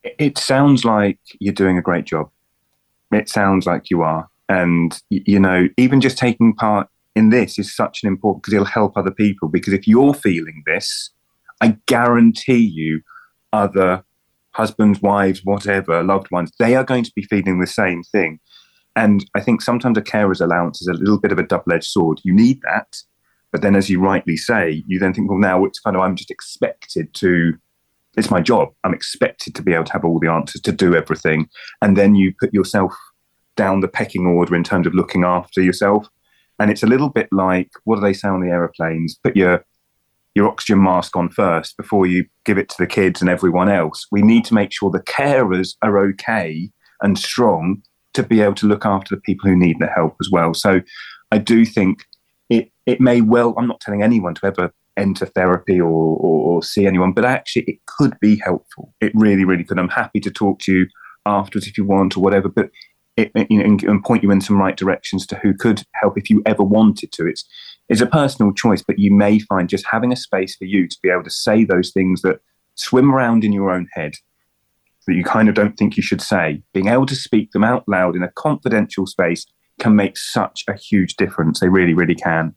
Speaker 19: It sounds like you're doing a great job. It sounds like you are. And, you know, even just taking part in this is such an important, because it'll help other people. Because if you're feeling this, I guarantee you other husbands, wives, whatever, loved ones, they are going to be feeling the same thing. And I think sometimes a carer's allowance is a little bit of a double-edged sword. You need that. But then, as you rightly say, you then think, well, now it's kind of, I'm just expected to, it's my job. I'm expected to be able to have all the answers, to do everything. And then you put yourself down the pecking order in terms of looking after yourself. And it's a little bit like, what do they say on the aeroplanes? Put your your oxygen mask on first before you give it to the kids and everyone else. We need to make sure the carers are okay and strong to be able to look after the people who need their help as well. So I do think it it may well, I'm not telling anyone to ever enter therapy or, or, or see anyone, but actually it could be helpful. It really, really could. I'm happy to talk to you afterwards if you want or whatever, but it, you know, and, and point you in some right directions to who could help if you ever wanted to. It's it's a personal choice, but you may find just having a space for you to be able to say those things that swim around in your own head that you kind of don't think you should say, being able to speak them out loud in a confidential space can make such a huge difference. They really, really can.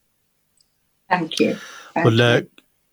Speaker 18: Thank you. Thank
Speaker 2: well, look,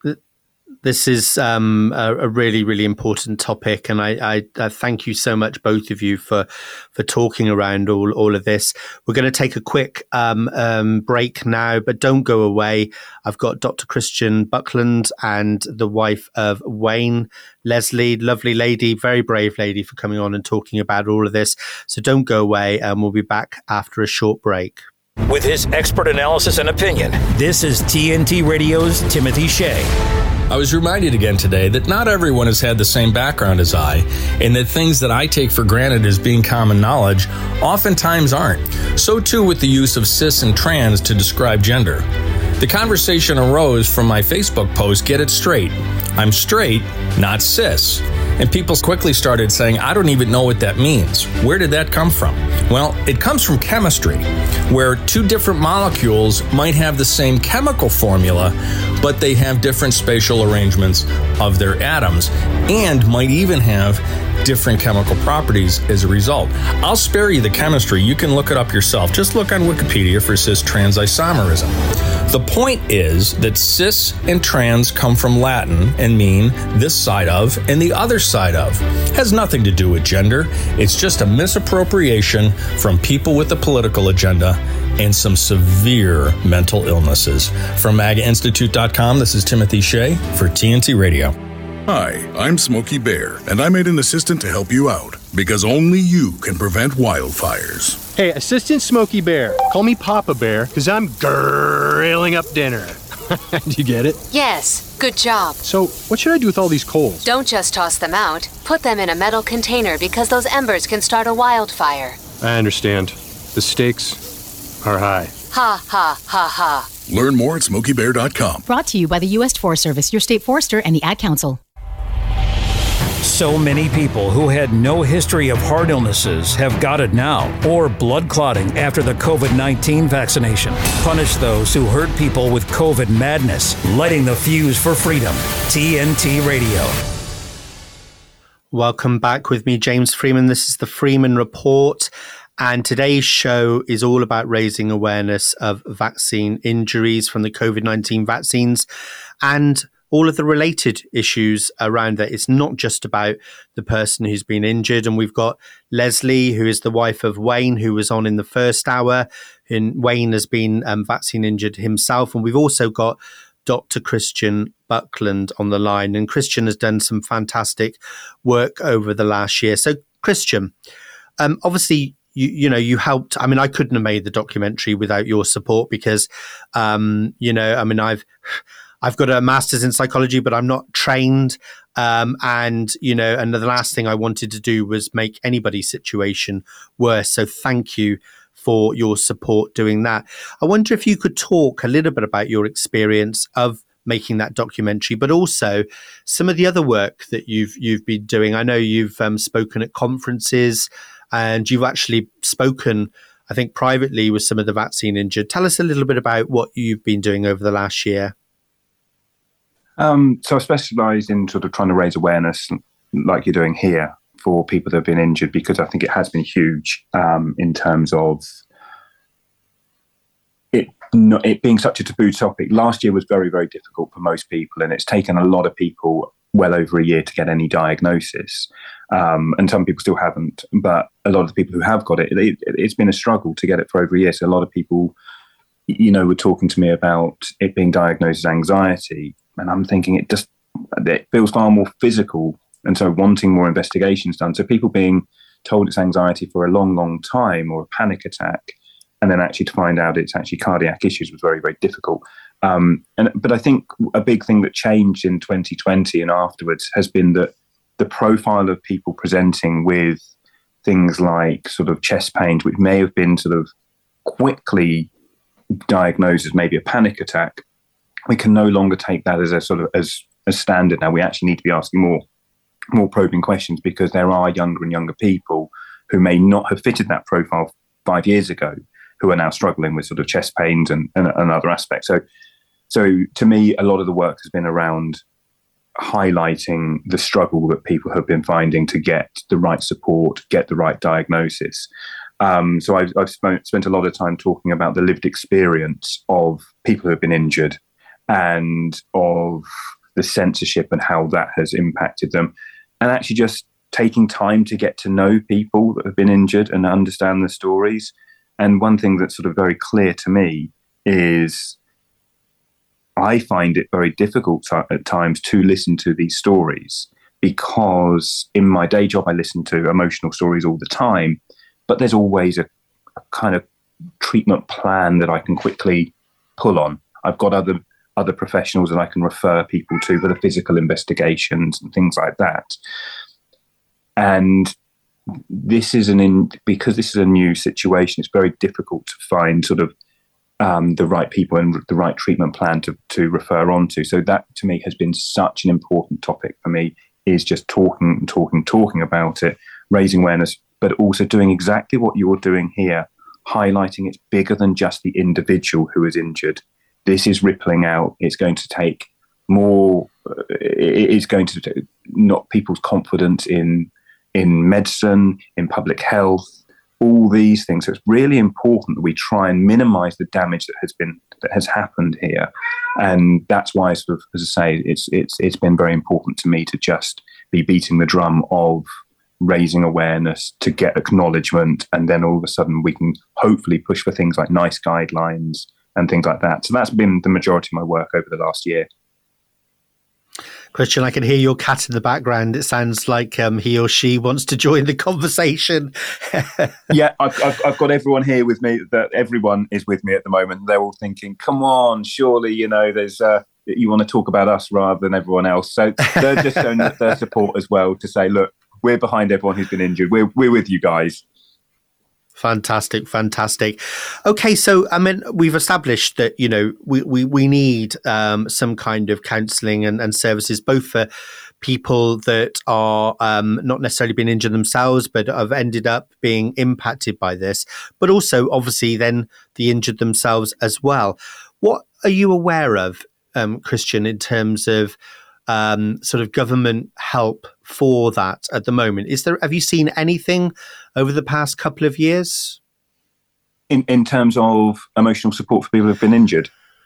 Speaker 2: this is um, a, a really, really important topic, and I, I, I thank you so much, both of you, for for talking around all, all of this. We're going to take a quick um, um, break now, but don't go away. I've got Doctor Christian Buckland and the wife of Wayne, Leslie, lovely lady, very brave lady, for coming on and talking about all of this. So don't go away, and we'll be back after a short break.
Speaker 1: With his expert analysis and opinion, this is T N T Radio's Timothy Shea.
Speaker 17: I was reminded again today that not everyone has had the same background as I, and that things that I take for granted as being common knowledge oftentimes aren't. So too with the use of cis and trans to describe gender. The conversation arose from my Facebook post, Get It Straight. I'm straight, not cis. And people quickly started saying, I don't even know what that means. Where did that come from? Well, it comes from chemistry, where two different molecules might have the same chemical formula, but they have different spatial arrangements of their atoms and might even have different chemical properties as a result. I'll spare you the chemistry. You can look it up yourself. Just look on Wikipedia for cis-trans isomerism. The point is that cis and trans come from Latin and mean this side of and the other side of. It has nothing to do with gender. It's just a misappropriation from people with a political agenda and some severe mental illnesses. From MAGA Institute dot com, this is Timothy Shea for T N T Radio.
Speaker 3: Hi, I'm Smokey Bear, and I made an assistant to help you out, because only you can prevent wildfires.
Speaker 21: Hey, Assistant Smokey Bear. Call me Papa Bear, because I'm grilling up dinner. Do you get it?
Speaker 22: Yes, good job.
Speaker 21: So, what should I do with all these coals?
Speaker 22: Don't just toss them out. Put them in a metal container, because those embers can start a wildfire.
Speaker 21: I understand. The stakes are high.
Speaker 22: Ha, ha, ha, ha.
Speaker 3: Learn more at Smokey Bear dot com.
Speaker 24: Brought to you by the U S Forest Service, your state forester, and the Ad Council.
Speaker 1: So many people who had no history of heart illnesses have got it now, or blood clotting after the covid nineteen vaccination. Punish those who hurt people with COVID madness, lighting the fuse for freedom. T N T Radio.
Speaker 2: Welcome back with me, James Freeman. This is the Freeman Report. And today's show is all about raising awareness of vaccine injuries from the covid nineteen vaccines and all of the related issues around that. It's not just about the person who's been injured. And we've got Leslie, who is the wife of Wayne, who was on in the first hour. And Wayne has been um, vaccine injured himself. And we've also got Doctor Christian Buckland on the line. And Christian has done some fantastic work over the last year. So, Christian, um, obviously, You, you know, you helped. I mean, I couldn't have made the documentary without your support because, um, you know, I mean, I've, I've got a master's in psychology, but I'm not trained. Um, and, you know, and the last thing I wanted to do was make anybody's situation worse. So thank you for your support doing that. I wonder if you could talk a little bit about your experience of making that documentary, but also some of the other work that you've, you've been doing. I know you've um, spoken at conferences, and you've actually spoken, I think, privately with some of the vaccine injured. Tell us a little bit about what you've been doing over the last year.
Speaker 19: Um, so I specialise in sort of trying to raise awareness, like you're doing here, for people that have been injured, because I think it has been huge um, in terms of it not, it being such a taboo topic. Last year was very, very difficult for most people, and it's taken a lot of people well over a year to get any diagnosis. Um, and some people still haven't, but a lot of the people who have got it, it, it's been a struggle to get it for over a year. So a lot of people, you know, were talking to me about it being diagnosed as anxiety. And I'm thinking it just, it feels far more physical. And so wanting more investigations done. So people being told it's anxiety for a long, long time, or a panic attack, and then actually to find out it's actually cardiac issues was very, very difficult. Um, and but I think a big thing that changed in twenty twenty and afterwards has been that the profile of people presenting with things like sort of chest pains, which may have been sort of quickly diagnosed as maybe a panic attack, we can no longer take that as a sort of as a standard now. We actually need to be asking more more probing questions, because there are younger and younger people who may not have fitted that profile five years ago, who are now struggling with sort of chest pains and, and, and other aspects. So, so to me, a lot of the work has been around highlighting the struggle that people have been finding to get the right support, get the right diagnosis. Um, so I've, I've spent, spent a lot of time talking about the lived experience of people who have been injured, and of the censorship and how that has impacted them, and actually just taking time to get to know people that have been injured and understand the stories. And one thing that's sort of very clear to me is I find it very difficult at times to listen to these stories, because in my day job, I listen to emotional stories all the time, but there's always a, a kind of treatment plan that I can quickly pull on. I've got other other professionals that I can refer people to for the physical investigations and things like that. And this is an in because this is a new situation, it's very difficult to find sort of um, the right people and the right treatment plan to, to refer on to. So that to me has been such an important topic for me, is just talking, talking, talking about it, raising awareness, but also doing exactly what you're doing here, highlighting it's bigger than just the individual who is injured. This is rippling out. It's going to take more, it's going to knock people's confidence in in medicine, in public health, all these things. So it's really important that we try and minimize the damage that has been that has happened here. And that's why, sort of, as I say, it's it's it's been very important to me to just be beating the drum of raising awareness, to get acknowledgement, and then all of a sudden we can hopefully push for things like NICE guidelines and things like that. So that's been the majority of my work over the last year.
Speaker 2: Christian, I can hear your cat in the background. It sounds like um, he or she wants to join the conversation.
Speaker 19: Yeah, I've, I've, I've got everyone here with me. That everyone is with me at the moment. They're all thinking, "Come on, surely you know there's uh, you want to talk about us rather than everyone else." So they're just showing their support as well to say, "Look, we're behind everyone who's been injured. We're we're with you guys."
Speaker 2: Fantastic, fantastic. Okay, so I mean, we've established that, you know, we we, we need um, some kind of counselling and, and services, both for people that are um, not necessarily been injured themselves, but have ended up being impacted by this, but also obviously then the injured themselves as well. What are you aware of, um, Christian, in terms of um, sort of government help for that at the moment? Is there, have you seen anything over the past couple of years?
Speaker 19: In in terms of emotional support for people who've been injured?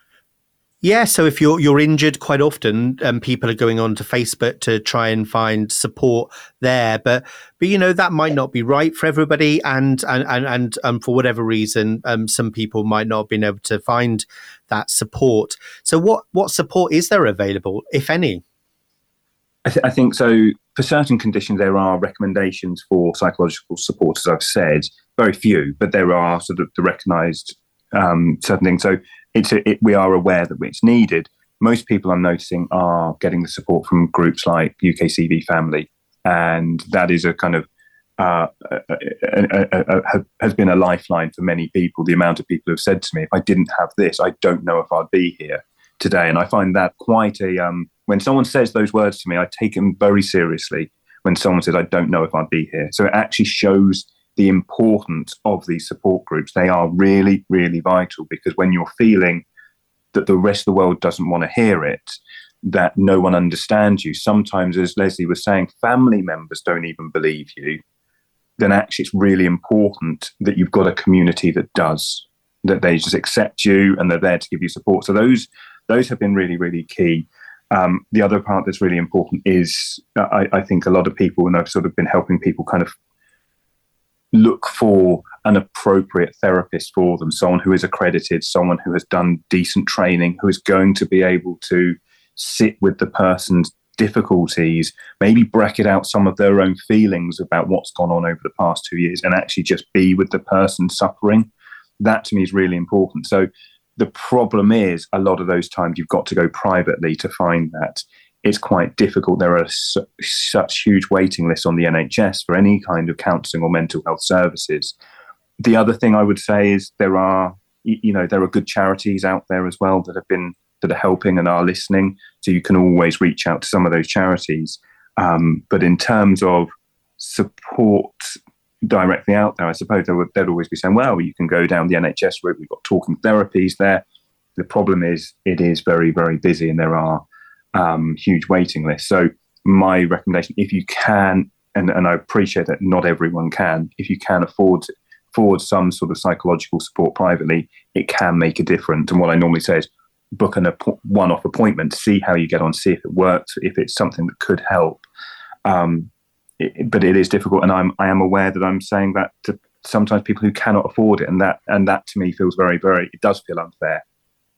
Speaker 2: Yeah, so if you're you're injured, quite often um, people are going on to Facebook to try and find support there. But but you know, that might not be right for everybody, and and and, and um, for whatever reason, um, some people might not have been able to find that support. So what what support is there available, if any?
Speaker 19: I, th- I think so. For certain conditions, there are recommendations for psychological support, as I've said. Very few, but there are sort of the recognised um, certain things. So it's a, it, we are aware that it's needed. Most people I'm noticing are getting the support from groups like U K C V Family, and that is a kind of uh, a, a, a, a, has been a lifeline for many people. The amount of people who have said to me, "If I didn't have this, I don't know if I'd be here today." And I find that quite a um, when someone says those words to me, I take them very seriously. When someone says, "I don't know if I'd be here," so it actually shows the importance of these support groups. They are really, really vital, because when you're feeling that the rest of the world doesn't want to hear it, that no one understands you. Sometimes, as Leslie was saying, family members don't even believe you. Then actually it's really important that you've got a community that does, that they just accept you and they're there to give you support. So those those have been really, really key. Um, the other part that's really important is I, I think a lot of people, and I've sort of been helping people kind of look for an appropriate therapist for them, someone who is accredited, someone who has done decent training, who is going to be able to sit with the person's difficulties, maybe bracket out some of their own feelings about what's gone on over the past two years and actually just be with the person suffering. That to me is really important. So the problem is a lot of those times you've got to go privately to find that. It's quite difficult. There are su- such huge waiting lists on the N H S for any kind of counselling or mental health services. The other thing I would say is there are, you know, there are good charities out there as well that have been that are helping and are listening. So you can always reach out to some of those charities. Um, but in terms of support directly out there, I suppose they would, they'd always be saying, well, you can go down the N H S route. We've got talking therapies there. The problem is it is very, very busy and there are um, huge waiting lists. So my recommendation, if you can, and, and I appreciate that not everyone can, if you can afford afford some sort of psychological support privately, it can make a difference. And what I normally say is book an app- one-off appointment, see how you get on, see if it works, if it's something that could help. Um, it, but it is difficult, and I'm I am aware that I'm saying that to sometimes people who cannot afford it, and that and that to me feels very, very, it does feel unfair.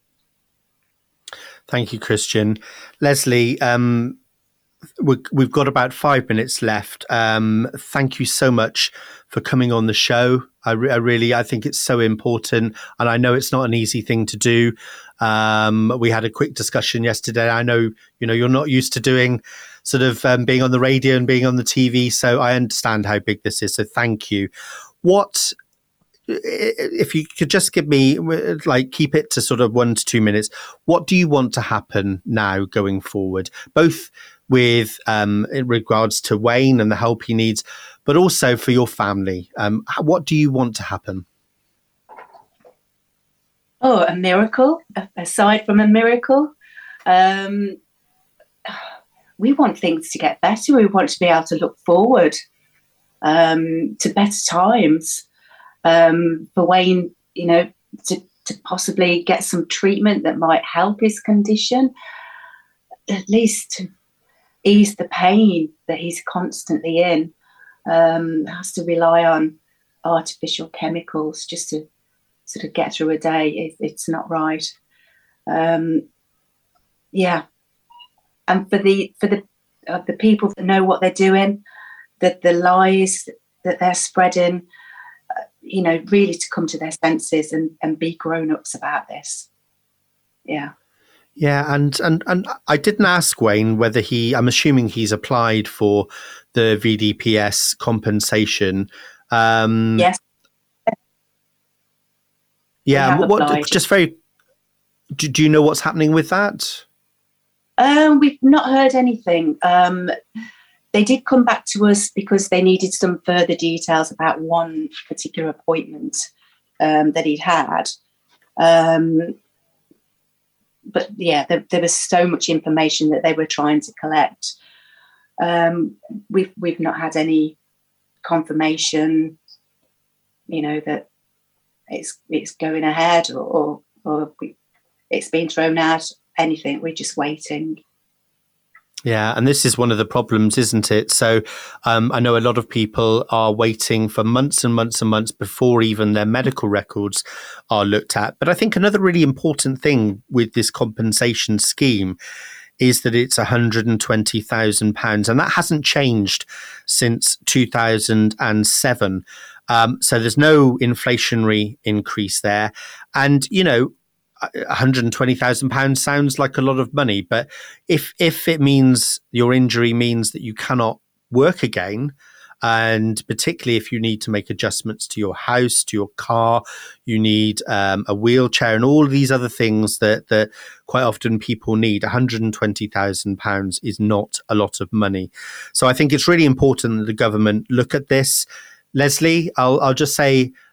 Speaker 2: Thank you, Christian. Leslie, um, we, we've got about five minutes left. Um, thank you so much for coming on the show. I, re- I really, I think it's so important, and I know it's not an easy thing to do. Um, we had a quick discussion yesterday. I know, you know, you're not used to doing sort of um, being on the radio and being on the T V, so I understand how big this is. So thank you. What, if you could just give me, like, keep it to sort of one to two minutes. What do you want to happen now going forward, both with um, in regards to Wayne and the help he needs, but also for your family? Um, what do you want to happen?
Speaker 18: Oh, a miracle, aside from a miracle. Um, we want things to get better. We want to be able to look forward um, to better times. Um, for Wayne, you know, to, to possibly get some treatment that might help his condition, at least to ease the pain that he's constantly in. Um, has to rely on artificial chemicals just to sort of get through a day. It, it's not right. Um, yeah, and for the for the uh, the people that know what they're doing, that the lies that they're spreading, uh, you know, really to come to their senses and, and be grown-ups about this. Yeah.
Speaker 2: Yeah, and, and and I didn't ask Wayne whether he, I'm assuming he's applied for the V D P S compensation. Um,
Speaker 18: yes.
Speaker 2: Yeah, what, what just very, do, do you know what's happening with that?
Speaker 18: Um, we've not heard anything. Um, they did come back to us because they needed some further details about one particular appointment um, that he'd had. Um, but yeah, there, there was so much information that they were trying to collect. Um, we've we've not had any confirmation, you know, that it's it's going ahead or or, or we, it's been thrown out. Anything. We're just waiting.
Speaker 2: Yeah, and this is one of the problems, isn't it? So um, I know a lot of people are waiting for months and months and months before even their medical records are looked at. But I think another really important thing with this compensation scheme is that it's one hundred twenty thousand pounds, and that hasn't changed since two thousand seven. Um, so there's no inflationary increase there. And, you know, one hundred twenty thousand pounds sounds like a lot of money, but if if it means your injury means that you cannot work again, and particularly if you need to make adjustments to your house, to your car, you need um, a wheelchair and all these other things that, that quite often people need, one hundred twenty thousand pounds is not a lot of money. So I think it's really important that the government look at this. Leslie, I'll, I'll just say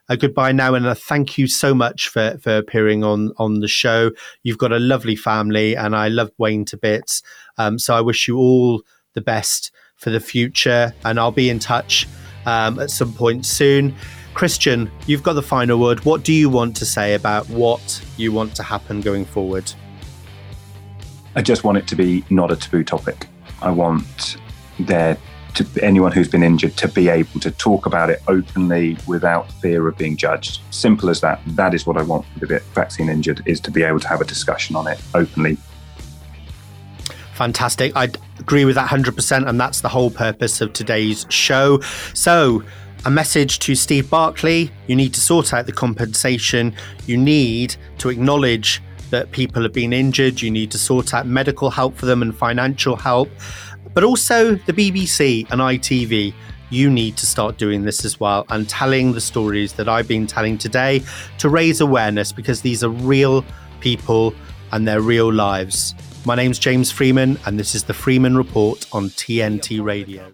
Speaker 2: a goodbye now, and a thank you so much for, for appearing on, on the show. You've got a lovely family, and I love Wayne to bits. Um, so I wish you all the best for the future, and I'll be in touch um, at some point soon. Christian, you've got the final word. What do you want to say about what you want to happen going forward?
Speaker 19: I just want it to be not a taboo topic. I want there to anyone who's been injured to be able to talk about it openly without fear of being judged. Simple as that. That is what I want for the vaccine injured, is to be able to have a discussion on it openly.
Speaker 2: Fantastic. I agree with that one hundred percent, and that's the whole purpose of today's show. So, a message to Steve Barclay: you need to sort out the compensation. You need to acknowledge that people have been injured. You need to sort out medical help for them and financial help. But also the B B C and I T V, you need to start doing this as well and telling the stories that I've been telling today to raise awareness, because these are real people and their real lives. My name's James Freeman, and this is the Freeman Report on T N T Radio.